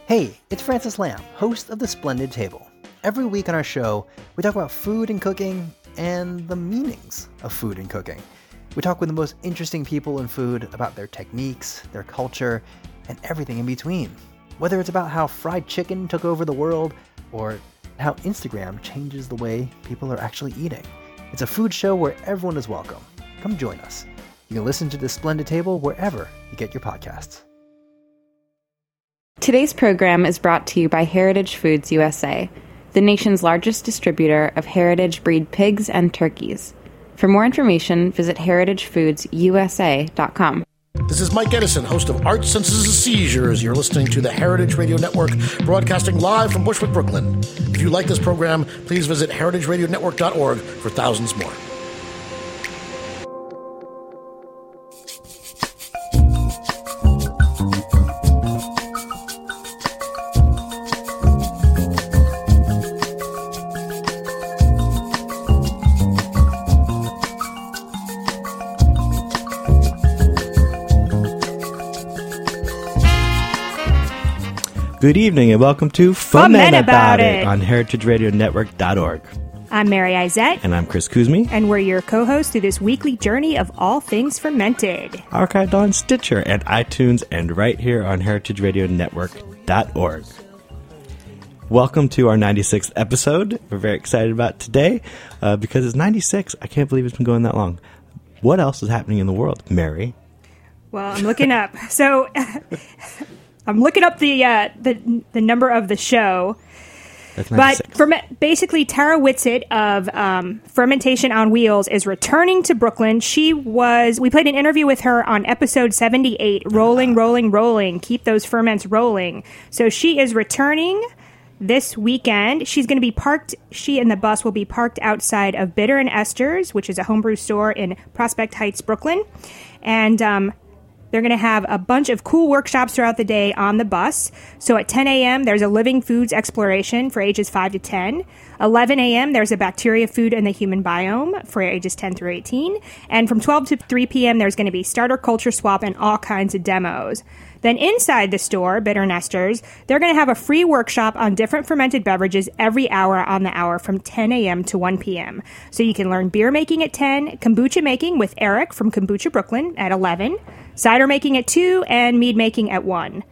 Hey, it's Francis Lamb, host of The Splendid Table. Every week on our show, we talk about food and cooking and the meanings of food and cooking. We talk with the most interesting people in food about their techniques, their culture, and everything in between. Whether it's about how fried chicken took over the world or how Instagram changes the way people are actually eating. It's a food show where everyone is welcome. Come join us. You can listen to The Splendid Table wherever you get your podcasts. Today's program is brought to you by Heritage Foods USA, the nation's largest distributor of heritage breed pigs and turkeys. For more information, visit heritagefoodsusa.com. This is Mike Edison, host of Art Senses and Seizures. You're listening to the Heritage Radio Network, broadcasting live from Bushwick, Brooklyn. If you like this program, please visit heritageradionetwork.org for thousands more. Good evening and welcome to Foment About It on heritageradionetwork.org. I'm Mary Izette. And I'm Chris Kuzmi. And we're your co-hosts through this weekly journey of all things fermented. Archived on Stitcher and iTunes and right here on heritageradionetwork.org. Welcome to our 96th episode. We're very excited about today because it's 96. I can't believe it's been going that long. What else is happening in the world, Mary? Well, I'm looking up. So... I'm looking up the number of the show, That's 96. But basically Tara Whitsitt of Fermentation on Wheels is returning to Brooklyn. We played an interview with her on episode 78, Rolling, Rolling, Rolling, Keep Those Ferments Rolling. So she is returning this weekend. She's going to be she and the bus will be parked outside of Bitter and Esther's, which is a homebrew store in Prospect Heights, Brooklyn. And they're going to have a bunch of cool workshops throughout the day on the bus. So at 10 a.m., there's a living foods exploration for ages 5 to 10. 11 a.m., there's a bacteria, food, and the human biome for ages 10 through 18. And from 12 to 3 p.m., there's going to be starter culture swap and all kinds of demos. Then inside the store, Bitter Nesters, they're going to have a free workshop on different fermented beverages every hour on the hour from 10 a.m. to 1 p.m. So you can learn beer making at 10, kombucha making with Eric from Kombucha Brooklyn at 11, cider making at 2, and mead making at 1.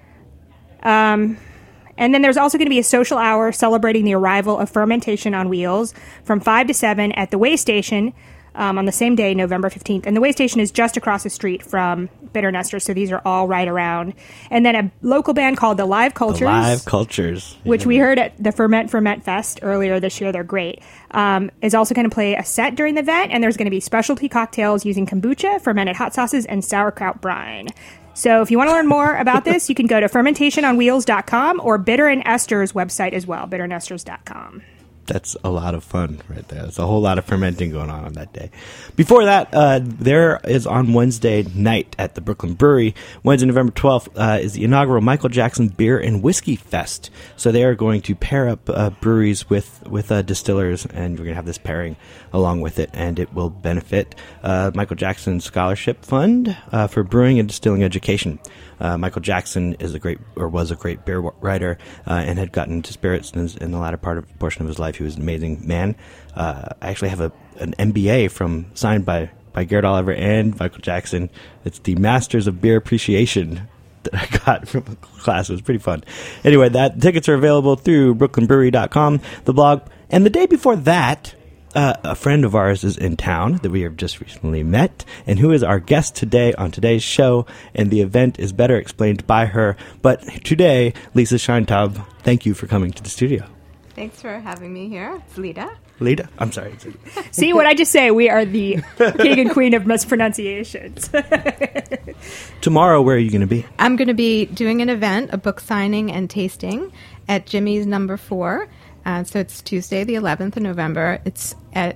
And then there's also going to be a social hour celebrating the arrival of Fermentation on Wheels from 5 to 7 at the Way Station on the same day, November 15th. And the Way Station is just across the street from Bitter Nesters, so these are all right around. And then a local band called the Live Cultures. The Live Cultures. Which we heard at the Ferment Fest earlier this year. They're great. Is also going to play a set during the event, and there's going to be specialty cocktails using kombucha, fermented hot sauces, and sauerkraut brine. So if you want to learn more about this, you can go to fermentationonwheels.com or Bitter and Esther's website as well, bitternesters.com. That's a lot of fun right there. There's a whole lot of fermenting going on that day. Before that, there is on Wednesday night at the Brooklyn Brewery, Wednesday, November 12th, is the inaugural Michael Jackson Beer and Whiskey Fest. So they are going to pair up breweries with distillers, and we're going to have this pairing along with it, and it will benefit Michael Jackson Scholarship Fund for brewing and distilling education. Michael Jackson was a great beer writer and had gotten into spirits in the latter portion of his life. He was an amazing man. I actually have an MBA signed by Garrett Oliver and Michael Jackson. It's the Masters of Beer Appreciation that I got from a class. It was pretty fun. Anyway, tickets are available through brooklynbrewery.com, the blog. And the day before that, a friend of ours is in town that we have just recently met, and who is our guest today on today's show, and the event is better explained by her. But today, Lisa Sheintaub, thank you for coming to the studio. Thanks for having me here. It's Lita. Lita? I'm sorry. See what I just say? We are the king and queen of mispronunciations. Tomorrow, where are you going to be? I'm going to be doing an event, a book signing and tasting at Jimmy's number 4. So it's Tuesday, the 11th of November. It's at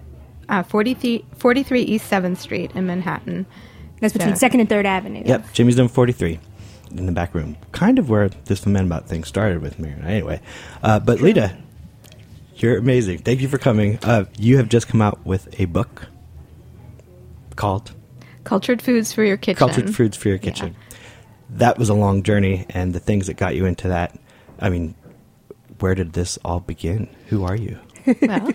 43 East 7th Street in Manhattan. That's between 2nd and 3rd Avenue. Yep, Jimmy's number 43 in the back room. Kind of where this Ferment About thing started with me. Anyway, but Lita, you're amazing. Thank you for coming. You have just come out with a book called Cultured Foods for Your Kitchen. Cultured Foods for Your Kitchen. Yeah. That was a long journey, and the things that got you into that I mean, where did this all begin? Who are you? Well,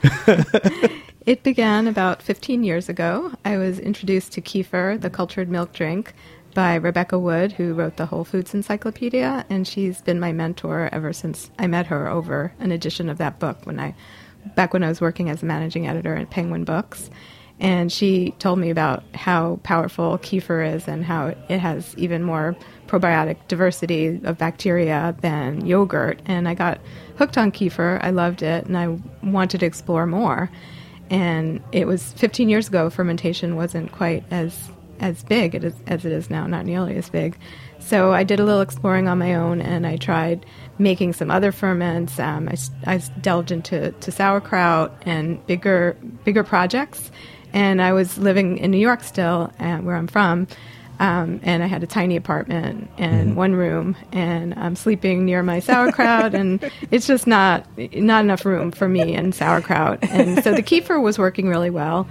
it began about 15 years ago. I was introduced to kefir, the cultured milk drink, by Rebecca Wood, who wrote the Whole Foods Encyclopedia, and she's been my mentor ever since I met her over an edition of that book back when I was working as a managing editor at Penguin Books. And she told me about how powerful kefir is and how it has even more probiotic diversity of bacteria than yogurt. And I got hooked on kefir. I loved it, and I wanted to explore more. And it was 15 years ago. Fermentation wasn't quite as big as it is now, not nearly as big. So I did a little exploring on my own, and I tried making some other ferments. I delved into sauerkraut and bigger projects. And I was living in New York still, where I'm from, and I had a tiny apartment and one room, and I'm sleeping near my sauerkraut, and it's just not enough room for me and sauerkraut. And so the kefir was working really well,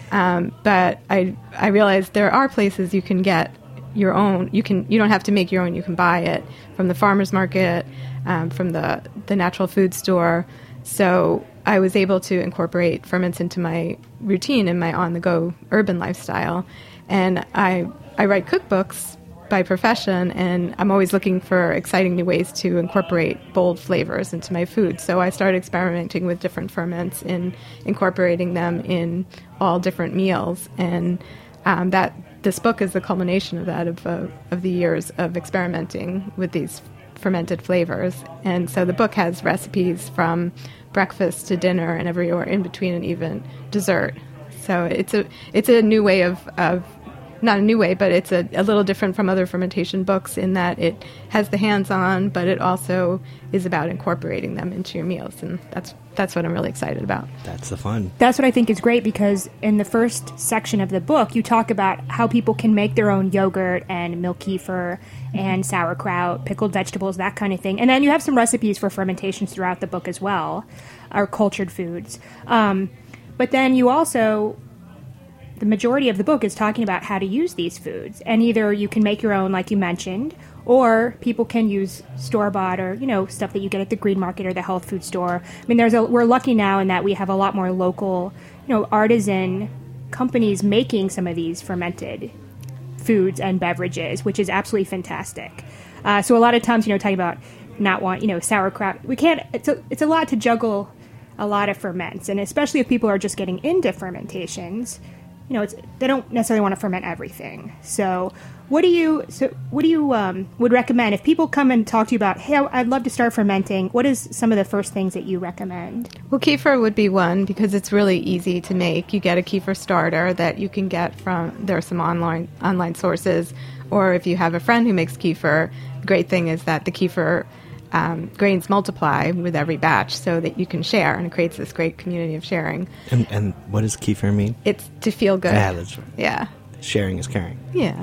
but I realized there are places you can get your own. You don't have to make your own. You can buy it from the farmer's market, from the natural food store. So I was able to incorporate ferments into my routine in my on-the-go urban lifestyle. And I write cookbooks by profession, and I'm always looking for exciting new ways to incorporate bold flavors into my food. So I started experimenting with different ferments and incorporating them in all different meals. And this book is the culmination of that, of the years of experimenting with these fermented flavors. And so the book has recipes from breakfast to dinner and everywhere in between, and even dessert. So it's a new way of not a new way, but it's a little different from other fermentation books in that it has the hands-on, but it also is about incorporating them into your meals, and that's what I'm really excited about. That's the fun. That's what I think is great, because in the first section of the book, you talk about how people can make their own yogurt and milk kefir and sauerkraut, pickled vegetables, that kind of thing. And then you have some recipes for fermentations throughout the book as well, or cultured foods. But then you also, the majority of the book is talking about how to use these foods. And either you can make your own, like you mentioned, or people can use store-bought or, stuff that you get at the green market or the health food store. I mean, we're lucky now in that we have a lot more local, artisan companies making some of these fermented foods and beverages, which is absolutely fantastic. So a lot of times, talking about not sauerkraut, we can't, it's a lot to juggle a lot of ferments. And especially if people are just getting into fermentations, they don't necessarily want to ferment everything. So what do you would recommend if people come and talk to you about, hey, I'd love to start fermenting? What is some of the first things that you recommend? Well, kefir would be one, because it's really easy to make. You get a kefir starter that you can get there are some online sources, or if you have a friend who makes kefir, the great thing is that the kefir grains multiply with every batch so that you can share, and it creates this great community of sharing. And what does kefir mean? It's to feel good. Yeah, that's right. Yeah. Sharing is caring. Yeah.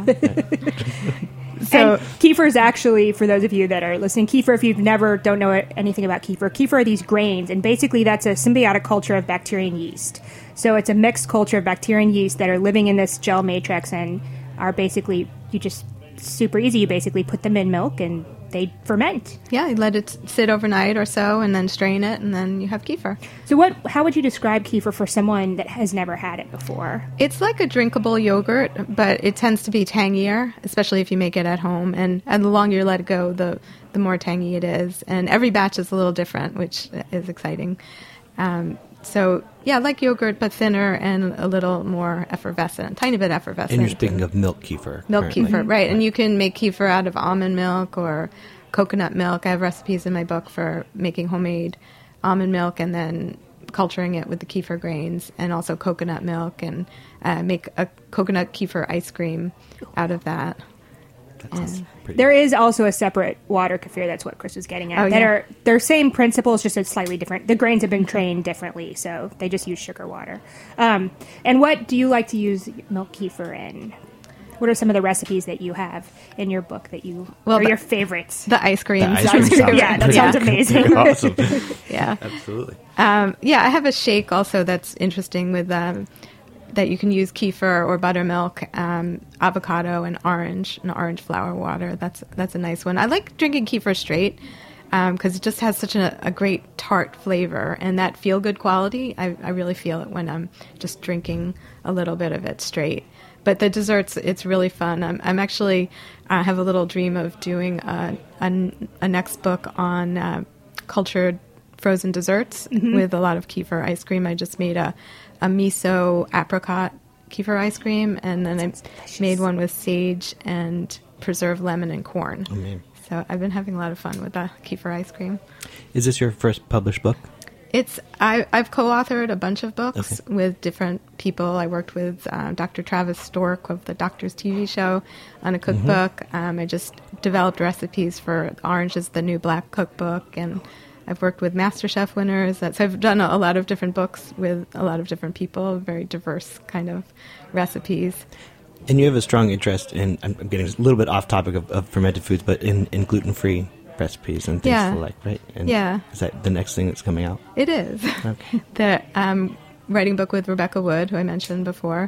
So kefir is actually, for those of you that are listening, kefir, if you don't know anything about kefir are these grains, and basically that's a symbiotic culture of bacteria and yeast. So it's a mixed culture of bacteria and yeast that are living in this gel matrix and are basically, super easy. You basically put them in milk and they ferment. Yeah, you let it sit overnight or so, and then strain it, and then you have kefir. So how would you describe kefir for someone that has never had it before? It's like a drinkable yogurt, but it tends to be tangier, especially if you make it at home. And the longer you let it go, the more tangy it is. And every batch is a little different, which is exciting. So, yeah, like yogurt, but thinner and a little more effervescent, tiny bit effervescent. And you're speaking of milk kefir. Milk kefir, right. And you can make kefir out of almond milk or coconut milk. I have recipes in my book for making homemade almond milk and then culturing it with the kefir grains, and also coconut milk, and make a coconut kefir ice cream out of that. There is also a separate water kefir. That's what Chris was getting at. Are their same principles, just a slightly different. The grains have been trained differently, so they just use sugar water. And what do you like to use milk kefir in? What are some of the recipes that you have in your book that are your favorites? The ice cream. Yeah, that sounds amazing. Awesome. Yeah, absolutely. I have a shake also that's interesting with that you can use kefir or buttermilk, avocado, and orange flower water. That's a nice one. I like drinking kefir straight. because it just has such a great tart flavor, and that feel-good quality, I really feel it when I'm just drinking a little bit of it straight. But the desserts, it's really fun. I'm actually have a little dream of doing a next book on cultured frozen desserts with a lot of kefir ice cream. I just made a miso apricot kefir ice cream, and then I made one with sage and preserved lemon and corn. Oh, man. So I've been having a lot of fun with the kefir ice cream. Is this your first published book? I've co-authored a bunch of books with different people. I worked with Dr. Travis Stork of the Doctor's TV show on a cookbook. I just developed recipes for Orange is the New Black cookbook, and I've worked with MasterChef winners. So I've done a lot of different books with a lot of different people, very diverse kind of recipes. And you have a strong interest in, I'm getting a little bit off topic of fermented foods, but in gluten-free recipes and things like, right? And is that the next thing that's coming out? It is. Okay. The writing book with Rebecca Wood, who I mentioned before.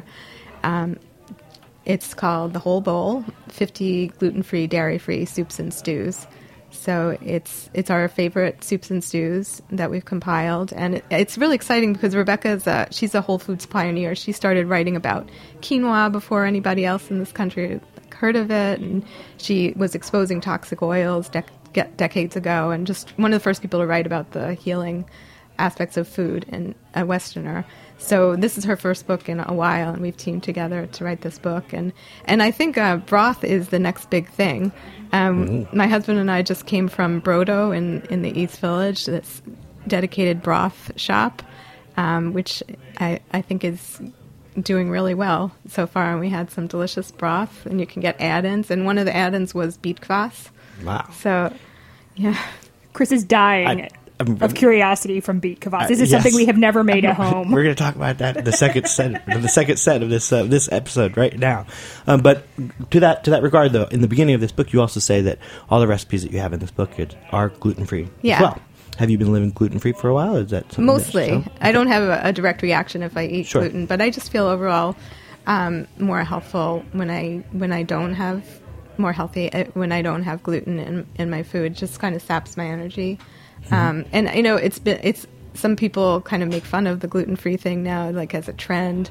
It's called The Whole Bowl, 50 gluten-free, dairy-free soups and stews. So it's our favorite soups and stews that we've compiled, and it's really exciting because Rebecca's she's a whole foods pioneer. She started writing about quinoa before anybody else in this country heard of it, and she was exposing toxic oils decades ago, and just one of the first people to write about the healing aspects of food, and a Westerner. So this is her first book in a while, and we've teamed together to write this book. And I think broth is the next big thing. My husband and I just came from Brodo in the East Village, this dedicated broth shop, which I think is doing really well so far. And we had some delicious broth, and you can get add-ins. And one of the add-ins was beet kvass. Wow. So, yeah. Chris is dying of curiosity from beet kvass. This is something we have never made at home. We're going to talk about that in the second set of this episode right now. But to that regard, though, in the beginning of this book, you also say that all the recipes that you have in this book are gluten-free as well. Have you been living gluten-free for a while? Or is that mostly? I don't have a direct reaction if I eat gluten, but I just feel overall more healthful when I don't have more healthy when I don't have gluten in my food. It just kind of saps my energy. And you know, it's some people kind of make fun of the gluten-free thing now, like as a trend.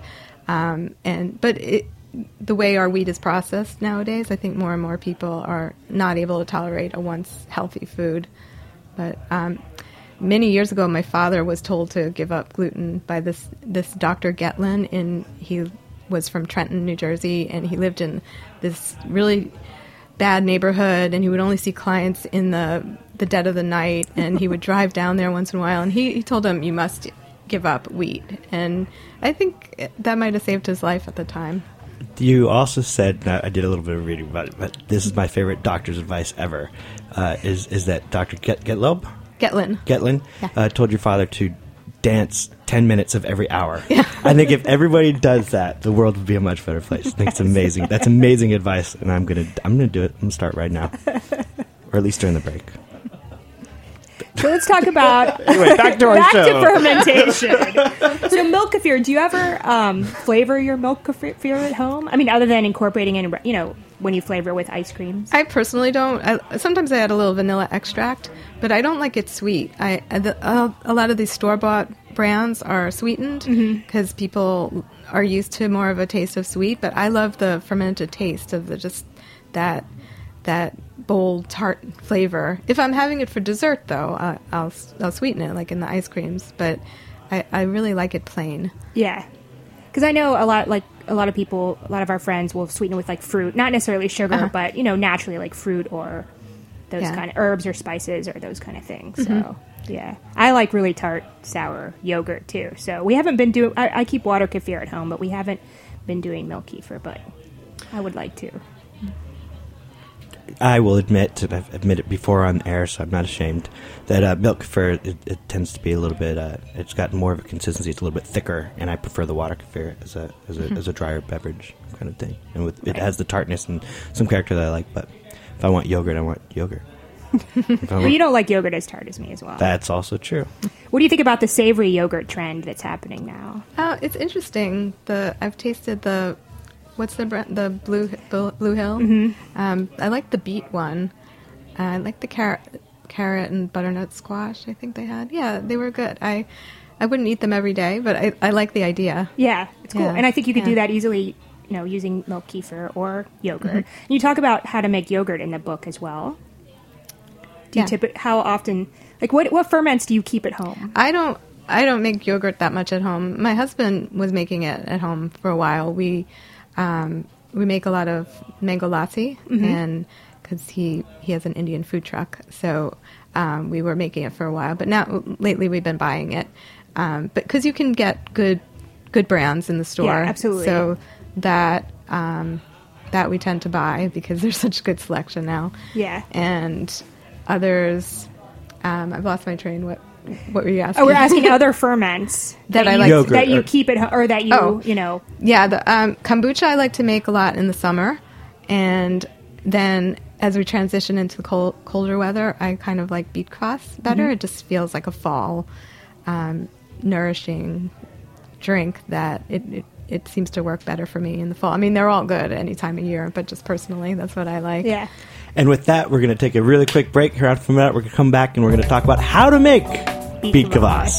But the way our wheat is processed nowadays, I think more and more people are not able to tolerate a once healthy food. But many years ago, my father was told to give up gluten by this Dr. Getlin. He was from Trenton, New Jersey, and he lived in this really bad neighborhood, and he would only see clients in the dead of the night, and he would drive down there once in a while, and he told him, you must give up wheat. And I think that might have saved his life at the time. You also said, I did a little bit of reading about it, but this is my favorite doctor's advice ever, is that Dr. Getlin told your father to dance 10 minutes of every hour. Yeah. I think if everybody does that, the world would be a much better place. I think it's amazing. That's amazing advice, and I'm gonna do it. I'm gonna start right now, or at least during the break. So let's talk about back to fermentation. So milk kefir. Do you ever flavor your milk kefir at home? I mean, other than incorporating in, when you flavor with ice creams. I personally don't. Sometimes I add a little vanilla extract, but I don't like it sweet. A lot of these store-bought brands are sweetened because people are used to more of a taste of sweet. But I love the fermented taste of that bold tart flavor. If I'm having it for dessert, though, I'll sweeten it, like in the ice creams. But I really like it plain. Yeah, because I know a lot of people, a lot of our friends will sweeten it with like fruit, not necessarily sugar, but naturally like fruit or those kind of herbs or spices or those kind of things. So yeah, I like really tart, sour yogurt too. So we haven't been doing. I keep water kefir at home, but we haven't been doing milk kefir. But I would like to. I will admit, and I've admitted before on air, so I'm not ashamed, that milk kefir, it tends to be a little bit, it's got more of a consistency, it's a little bit thicker, and I prefer the water kefir as a drier beverage kind of thing. And it has the tartness and some character that I like, but if I want yogurt, I want yogurt. Well, you don't like yogurt as tart as me as well. That's also true. What do you think about the savory yogurt trend that's happening now? It's interesting. I've tasted the... What's the brand? The Blue Hill? I like the beet one. I like the carrot. carrot and butternut squash, I think they had. Yeah, they were good. I wouldn't eat them every day, but I like the idea. Yeah, it's cool. Yeah. And I think you could Yeah. do that easily, using milk kefir or yogurt. And you talk about how to make yogurt in the book as well. Do you how often, like what ferments do you keep at home? I don't make yogurt that much at home. My husband was making it at home for a while. We make a lot of mango lassi, and because he has an Indian food truck, so we were making it for a while. But now lately we've been buying it, but because you can get good brands in the store, Yeah, absolutely. So that we tend to buy because there's such good selection now. Yeah. And others, I've lost my train. What were you asking? Oh, we're asking other ferments That I you, like Yogurt, that you or- keep at home, or that you, Yeah, the kombucha I like to make a lot in the summer, and then as we transition into the colder weather, I kind of like beet kvass better. It just feels like a fall nourishing drink that it seems to work better for me in the fall. I mean, they're all good any time of year, but just personally, that's what I like. Yeah. And with that, we're going to take a really quick break. Here after that, we're going to come back and we're going to talk about how to make beet kvass.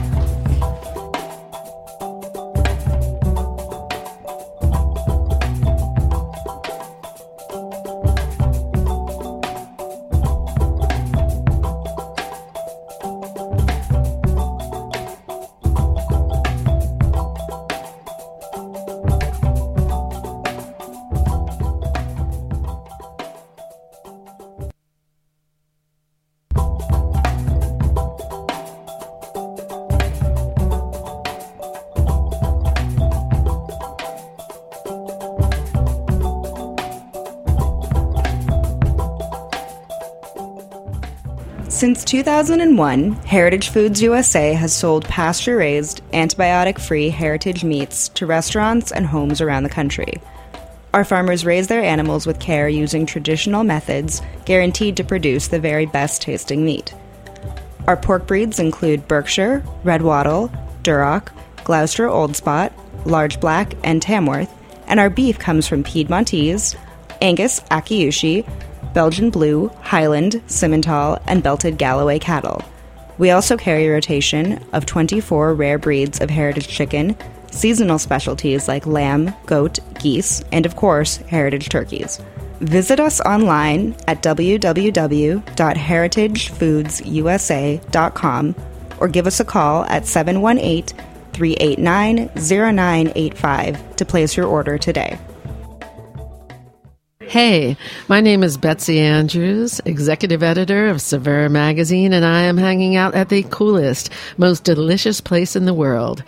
Since 2001, Heritage Foods USA has sold pasture-raised, antibiotic-free heritage meats to restaurants and homes around the country. Our farmers raise their animals with care using traditional methods, guaranteed to produce the very best-tasting meat. Our pork breeds include Berkshire, Red Wattle, Duroc, Gloucester Old Spot, Large Black, and Tamworth, and our beef comes from Piedmontese, Angus Akiushi, Belgian Blue, Highland, Simmental, and Belted Galloway cattle. We also carry a rotation of 24 rare breeds of heritage chicken, seasonal specialties like lamb, goat, geese, and of course, heritage turkeys. Visit us online at www.heritagefoodsusa.com or give us a call at 718-389-0985 to place your order today. Hey, my name is Betsy Andrews, executive editor of Saveur magazine, and I am hanging out at the coolest, most delicious place in the world,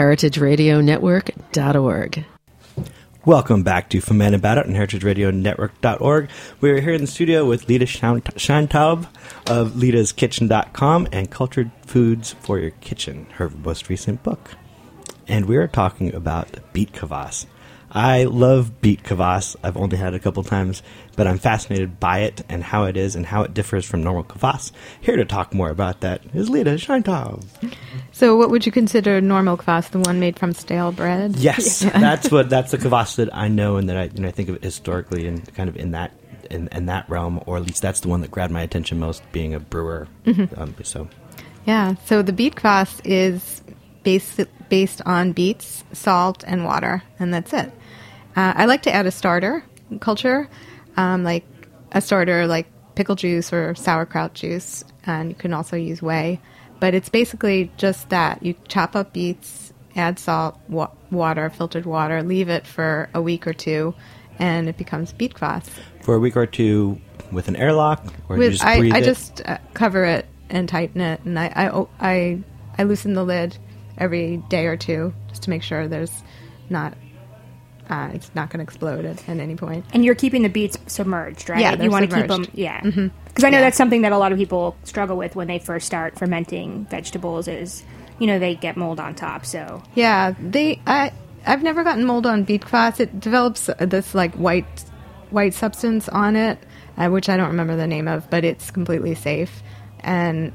heritageradionetwork.org. Welcome back to Ferment About It on heritageradionetwork.org. We're here in the studio with Lita Shantaub of lidaskitchen.com and Cultured Foods for Your Kitchen, her most recent book. And we are talking about beet kvass. I love beet kvass. I've only had it a couple times, but I'm fascinated by it and how it is and how it differs from normal kvass. Here to talk more about that is Lita Shantaub. So what would you consider normal kvass, the one made from stale bread? Yes, that's the kvass that I know and that I think of it historically and kind of in that realm, or at least that's the one that grabbed my attention most, being a brewer. So the beet kvass is based on beets, salt, and water, and that's it. I like to add a starter culture, like pickle juice or sauerkraut juice, and you can also use whey. But it's basically just that. You chop up beets, add salt, water, filtered water, leave it for a week or two, and it becomes beet kvass. For a week or two with an airlock? Or you just breathe I it? just cover it and tighten it, and I loosen the lid every day or two just to make sure there's not it's not going to explode at any point. And you're keeping the beets submerged, right? Yeah, they're you want to keep submerged. them, yeah. Because I know that's something that a lot of people struggle with when they first start fermenting vegetables is, they get mold on top. So Yeah, I've never gotten mold on beet kvass. It develops this like white substance on it, which I don't remember the name of, but it's completely safe. And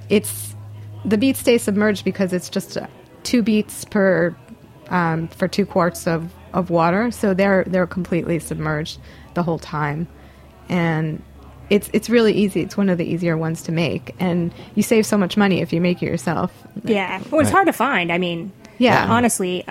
the beets stay submerged because it's just 2 beets for 2 quarts of water, so they're completely submerged the whole time, and it's really easy. It's one of the easier ones to make, and you save so much money if you make it yourself. Yeah. Well, it's hard to find. I mean, Yeah. honestly.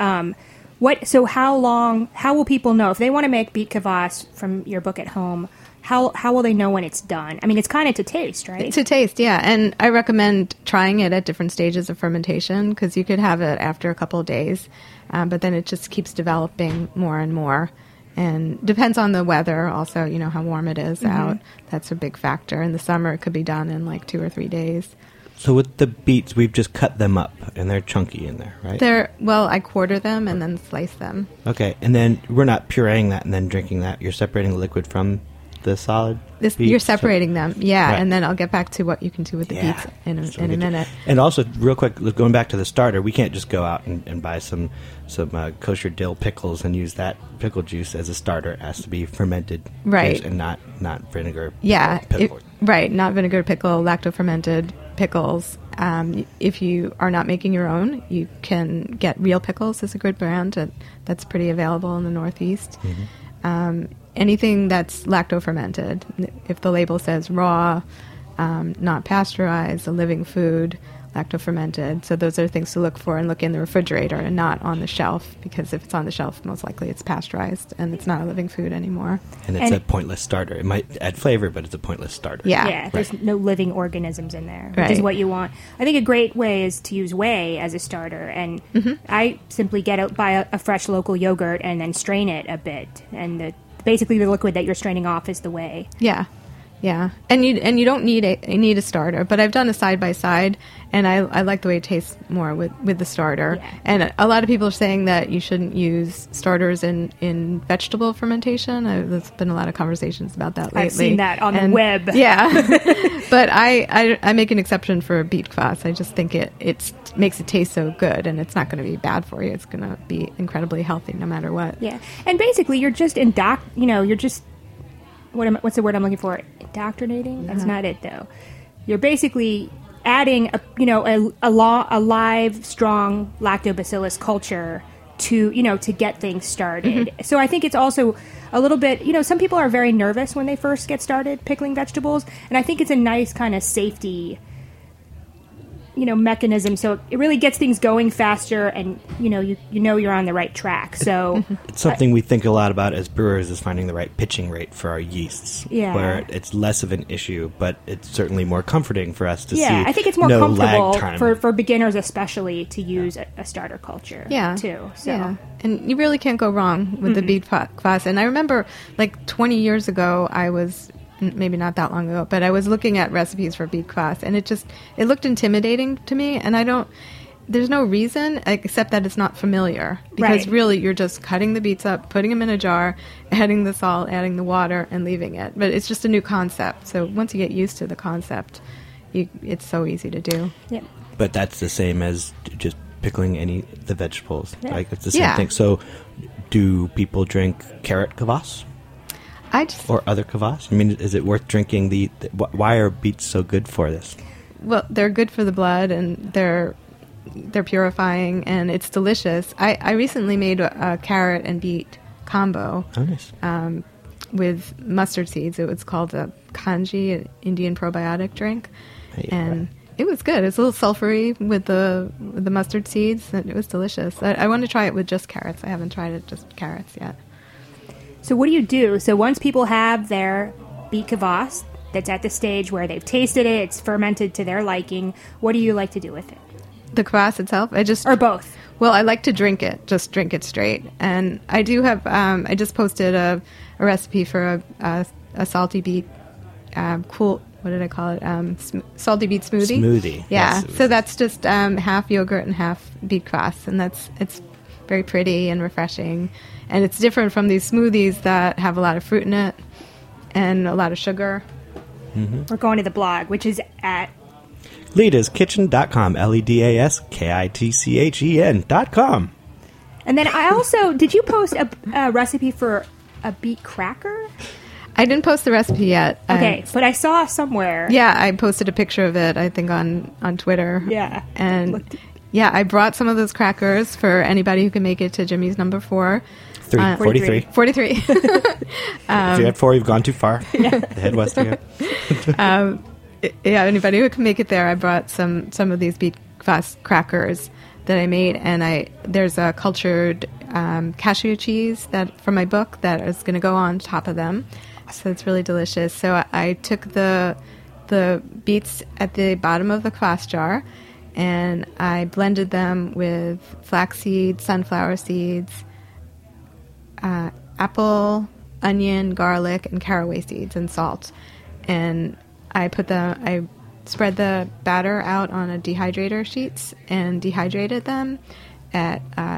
So how will people know if they want to make beet kvass from your book at home? How will they know when it's done? I mean, it's kind of to taste, right? To taste, yeah. And I recommend trying it at different stages of fermentation because you could have it after a couple of days, but then it just keeps developing more and more. And depends on the weather also, how warm it is out. That's a big factor. In the summer, it could be done in like 2 or 3 days. So with the beets, we've just cut them up, and they're chunky in there, right? I quarter them and then slice them. Okay, and then we're not pureeing that and then drinking that. You're separating the liquid from the solid beets? You're separating them, yeah, Right. and then I'll get back to what you can do with the beets in a minute. And also, real quick, going back to the starter, we can't just go out and buy some kosher dill pickles and use that pickle juice as a starter. It has to be fermented, Right. and not vinegar. Yeah, pickle. right, not vinegar pickle, lacto-fermented pickles. If you are not making your own, you can get Real Pickles is a good brand that's pretty available in the Northeast. Anything that's lacto-fermented, if the label says raw, not pasteurized, a living food, lacto-fermented. So those are things to look for and look in the refrigerator and not on the shelf, because if it's on the shelf, most likely it's pasteurized and it's not a living food anymore. And it's a pointless starter. It might add flavor, but it's a pointless starter. Yeah. There's no living organisms in there, which Right. is what you want. I think a great way is to use whey as a starter, and I simply buy a fresh local yogurt and then strain it a bit, and basically the liquid that you're straining off is the whey. Yeah. Yeah, and you don't need a starter, but I've done a side by side, and I like the way it tastes more with the starter. Yeah. And a lot of people are saying that you shouldn't use starters in vegetable fermentation. There's been a lot of conversations about that lately. I've seen that on the web. Yeah, but I make an exception for beet kvass. I just think it makes it taste so good, and it's not going to be bad for you. It's going to be incredibly healthy no matter what. Yeah, and basically you're just you're just what's the word I'm looking for? Indoctrinating? That's not it, though. You're basically adding a live, strong lactobacillus culture to get things started. So I think it's also a little bit, some people are very nervous when they first get started pickling vegetables, and I think it's a nice kind of safety mechanism, so it really gets things going faster, and you're on the right track. So It's something we think a lot about as brewers, is finding the right pitching rate for our yeasts. Yeah. Where it's less of an issue, but it's certainly more comforting for us to see. yeah, I think it's more no comfortable lag time. for beginners especially to use a starter culture too. So Yeah. And you really can't go wrong with the beet kvass. And I remember like 20 years ago, I was, maybe not that long ago, but I was looking at recipes for beet kvass, and it looked intimidating to me, and there's no reason except that it's not familiar, because Right. really you're just cutting the beets up, putting them in a jar, adding the salt, adding the water, and leaving it. But it's just a new concept. So once you get used to the concept, it's so easy to do. yeah. But that's the same as just pickling the vegetables. Yeah. Like, it's the same Yeah. thing. So do people drink carrot kvass or other kvass? I mean, is it worth drinking why are beets so good for this? Well, they're good for the blood, and they're purifying, and it's delicious. I recently made a carrot and beet combo Oh, nice. with mustard seeds. It was called a kanji, an Indian probiotic drink, and it was good. It's a little sulfury with the mustard seeds, and it was delicious. I want to try it with just carrots. I haven't tried it just carrots yet. So what do you do? So once people have their beet kvass that's at the stage where they've tasted it, it's fermented to their liking, what do you like to do with it? The kvass itself, Or both? Well, I like to drink it, just drink it straight. And I do have, I just posted a recipe for a salty beet, what did I call it? Salty beet smoothie. Smoothie. Yeah. Yes. So that's just half yogurt and half beet kvass. And it's very pretty and refreshing. And it's different from these smoothies that have a lot of fruit in it and a lot of sugar. We're going to the blog, which is at LedaskKitchen.com. LEDASKITCHEN.com. And then I also, did you post a recipe for a beet cracker? I didn't post the recipe yet. Okay, but I saw somewhere. Yeah, I posted a picture of it, I think, on Twitter. Yeah. And yeah, I brought some of those crackers for anybody who can make it to Jimmy's number 4. 43. 43. If you had 4, you've gone too far. Head west again. Yeah, anybody who can make it there. I brought some of these beet kvass crackers that I made, and there's a cultured cashew cheese that from my book that is going to go on top of them. So it's really delicious. So I took the beets at the bottom of the kvass jar, and I blended them with flaxseed, sunflower seeds, apple, onion, garlic, and caraway seeds, and salt. And I spread the batter out on a dehydrator sheets and dehydrated them at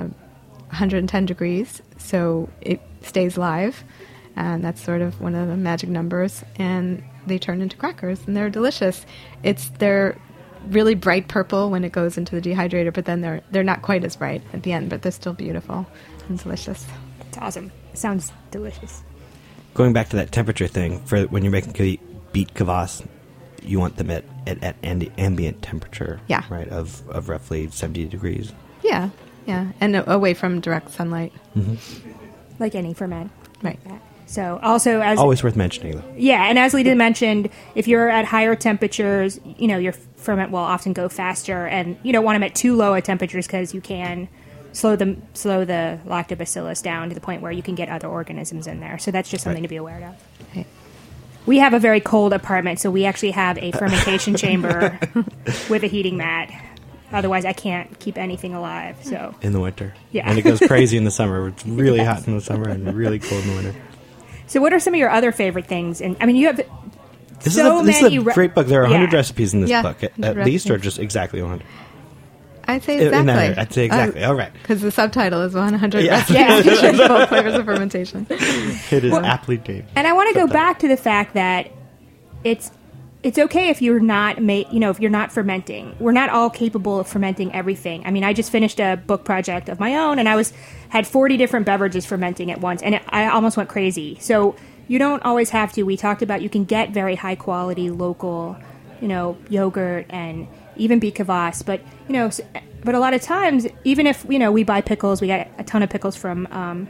110 degrees, so it stays live. And that's sort of one of the magic numbers. And they turn into crackers, and they're delicious. They're really bright purple when it goes into the dehydrator, but then they're not quite as bright at the end, but they're still beautiful and delicious. It's awesome. It sounds delicious. Going back to that temperature thing, for when you're making beet kvass, you want them at ambient temperature, right, of roughly 70 degrees. Yeah, and away from direct sunlight. Mm-hmm. Like any ferment. Right. Like that. So also always worth mentioning, though. Yeah, and as Lita mentioned, if you're at higher temperatures, your ferment will often go faster, and you don't want them at too low a temperatures because you can slow the lactobacillus down to the point where you can get other organisms in there. So that's just something to be aware of. Right. We have a very cold apartment, so we actually have a fermentation chamber with a heating mat. Otherwise, I can't keep anything alive. So in the winter, yeah, and it goes crazy in the summer. It's really hot in the summer and really cold in the winter. So, what are some of your other favorite things? And I mean, you have this is a great book. There are 100 recipes in this book, at least, or just exactly 100. I'd say exactly. I'd say exactly. All right. Because the subtitle is 100 recipes for both flavors of fermentation. It is aptly named. And I want to go back to the fact that it's okay if you're not if you're not fermenting. We're not all capable of fermenting everything. I mean, I just finished a book project of my own, and I had 40 different beverages fermenting at once, and I almost went crazy. So you don't always have to. We talked about you can get very high quality local, yogurt and even beet kvass, but a lot of times, even if we buy pickles, we get a ton of pickles from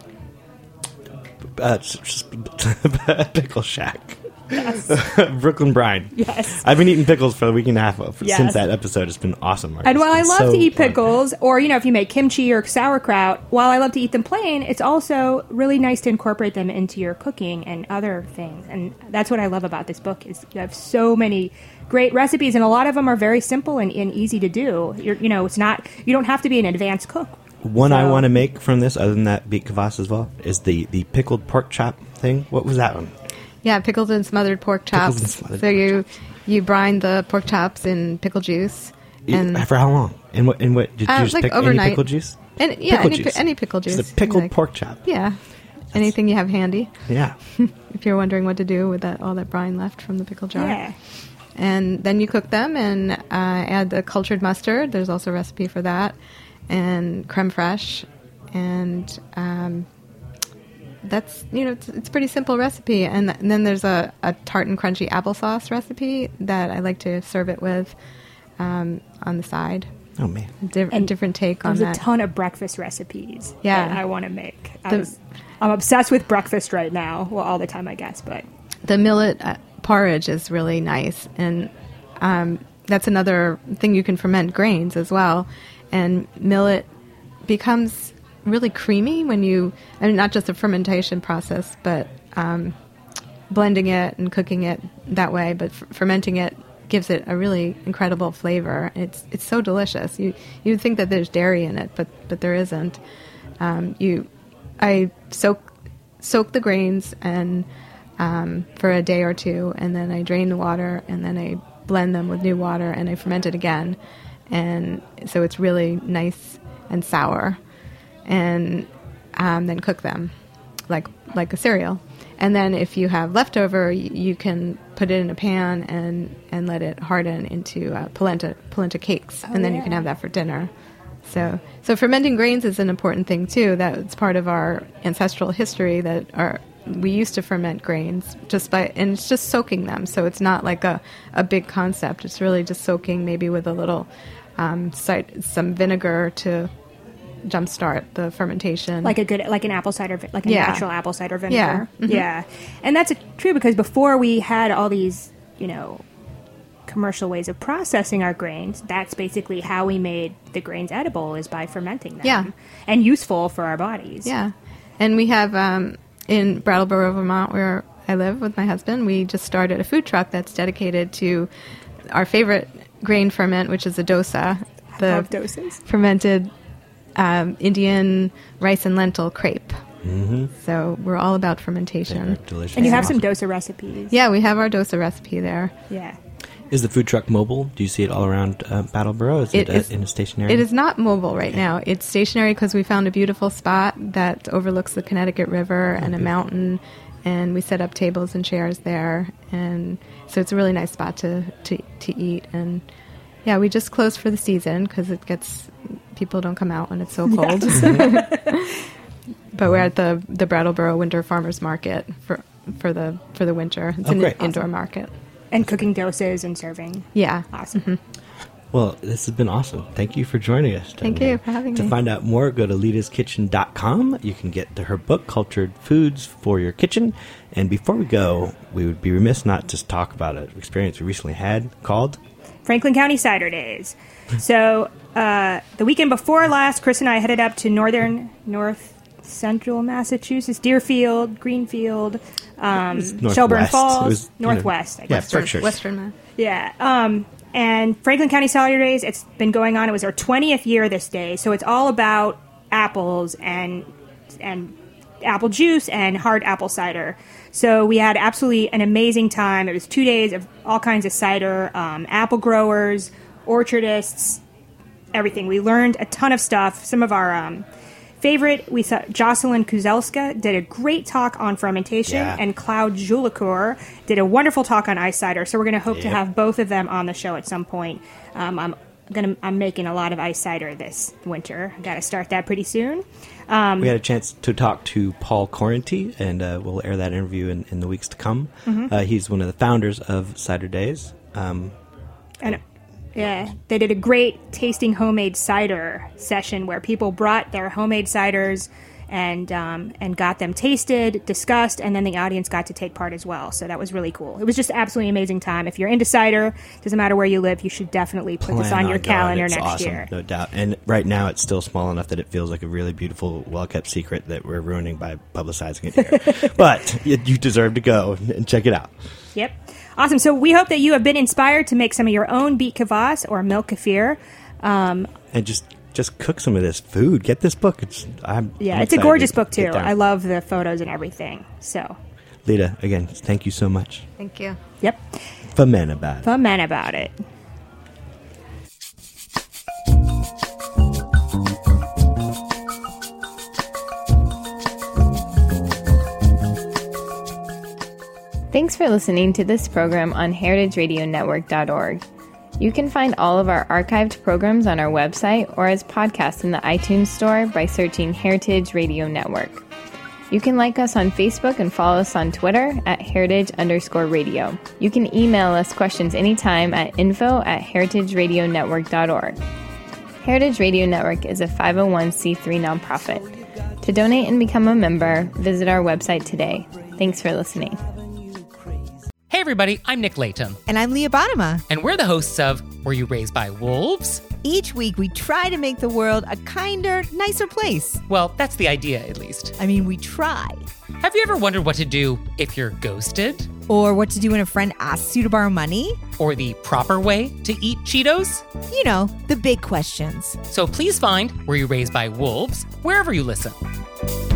Pickle Shack. Yes. Brooklyn Brine. Yes. I've been eating pickles for a week and a half since that episode. It's been awesome. Mark. And while I love so to eat fun. pickles, or if you make kimchi or sauerkraut, while I love to eat them plain, it's also really nice to incorporate them into your cooking and other things. And that's what I love about this book is you have so many great recipes, and a lot of them are very simple and easy to do. It's not, you don't have to be an advanced cook. One I want to make from this, other than that beet kvass as well, is the pickled pork chop thing. What was that one? Yeah, pickled and smothered pork chops. So you brine the pork chops in pickle juice. And for how long? And what did you just pick overnight. any pickle juice? Any pickle juice. Just a pickled pork chop. Yeah. Anything you have handy. Yeah. If you're wondering what to do with all that brine left from the pickle jar. Yeah. And then you cook them and add the cultured mustard. There's also a recipe for that. And creme fraiche. And that's, it's a pretty simple recipe. And then there's a tart and crunchy applesauce recipe that I like to serve it with on the side. Oh, man. Different take on that. There's a ton of breakfast recipes that I want to make. I'm obsessed with breakfast right now. Well, all the time, I guess. But the millet porridge is really nice. And that's another thing you can ferment grains as well. And millet becomes really creamy when not just the fermentation process, but blending it and cooking it that way, but fermenting it gives it a really incredible flavor. It's so delicious. You'd think that there's dairy in it, but there isn't. I soak the grains and for a day or two, and then I drain the water, and then I blend them with new water, and I ferment it again, and so it's really nice and sour. And then cook them like a cereal. And then if you have leftover, you can put it in a pan and let it harden into polenta cakes, and then you can have that for dinner. So fermenting grains is an important thing too. That's part of our ancestral history we used to ferment grains and it's just soaking them. So it's not like a big concept. It's really just soaking, maybe with a little some vinegar to jumpstart the fermentation. Like an apple cider, like a Yeah. natural apple cider vinegar. Yeah. Mhm. Yeah. And that's true because before we had all these, commercial ways of processing our grains, that's basically how we made the grains edible, is by fermenting them. Yeah. And useful for our bodies. Yeah. And we have in Brattleboro, Vermont, where I live with my husband, we just started a food truck that's dedicated to our favorite grain ferment, which is a dosa. The Love doses. fermented Indian rice and lentil crepe. Mm-hmm. So we're all about fermentation. Delicious. And you have some dosa recipes. Yeah, we have our dosa recipe there. Yeah. Is the food truck mobile? Do you see it all around Brattleboro? Is it in a stationary? It is not mobile right now. It's stationary because we found a beautiful spot that overlooks the Connecticut River and a mountain, and we set up tables and chairs there, and so it's a really nice spot to eat. And yeah, we just closed for the season because people don't come out when it's so cold. But we're at the Brattleboro Winter Farmers Market for the winter. It's an indoor market. And cooking doses and serving. Yeah. Awesome. Mm-hmm. Well, this has been awesome. Thank you for joining us. Thank you for having me. To find out more, go to Lita'sKitchen.com. You can get her book, Cultured Foods for Your Kitchen. And before we go, we would be remiss not to talk about an experience we recently had called Franklin County Cider Days. So the weekend before last, Chris and I headed up to north central Massachusetts, Deerfield, Greenfield, Shelburne Falls, Northwest, I guess. Berkshire. Western Mass. Yeah. And Franklin County Cider Days, it's been going on. It was our 20th year this day. So it's all about apples and apple juice and hard apple cider. So we had absolutely an amazing time. It was 2 days of all kinds of cider, apple growers, orchardists, everything. We learned a ton of stuff. Some of our favorite, we saw Jocelyn Kuzelska did a great talk on fermentation, and Cloud Julicoeur did a wonderful talk on ice cider. So we're going to hope to have both of them on the show at some point. I'm making a lot of ice cider this winter. I got to start that pretty soon. We had a chance to talk to Paul Corenty, and we'll air that interview in the weeks to come. Mm-hmm. He's one of the founders of Cider Days. Yeah, they did a great tasting homemade cider session where people brought their homemade ciders and got them tasted, discussed, and then the audience got to take part as well. So that was really cool. It was just absolutely amazing time. If you're into cider, doesn't matter where you live, you should definitely put this on your calendar next year. No doubt. And right now it's still small enough that it feels like a really beautiful, well-kept secret that we're ruining by publicizing it here. But you deserve to go and check it out. Yep. Awesome. So we hope that you have been inspired to make some of your own beet kvass or milk kefir. And just cook some of this food. Get this book. It's a gorgeous book too. I love the photos and everything. So, Lita, again, thank you so much. Thank you. Yep. Ferment about it. Thanks for listening to this program on heritageradionetwork.org. You can find all of our archived programs on our website or as podcasts in the iTunes Store by searching Heritage Radio Network. You can like us on Facebook and follow us on Twitter at heritage_radio. You can email us questions anytime at info@heritageradionetwork.org. Heritage Radio Network is a 501c3 nonprofit. To donate and become a member, visit our website today. Thanks for listening. Hey everybody, I'm Nick Latham. And I'm Leah Bottima. And we're the hosts of Were You Raised by Wolves? Each week we try to make the world a kinder, nicer place. Well, that's the idea, at least. I mean, we try. Have you ever wondered what to do if you're ghosted? Or what to do when a friend asks you to borrow money? Or the proper way to eat Cheetos? You know, the big questions. So please find Were You Raised by Wolves wherever you listen.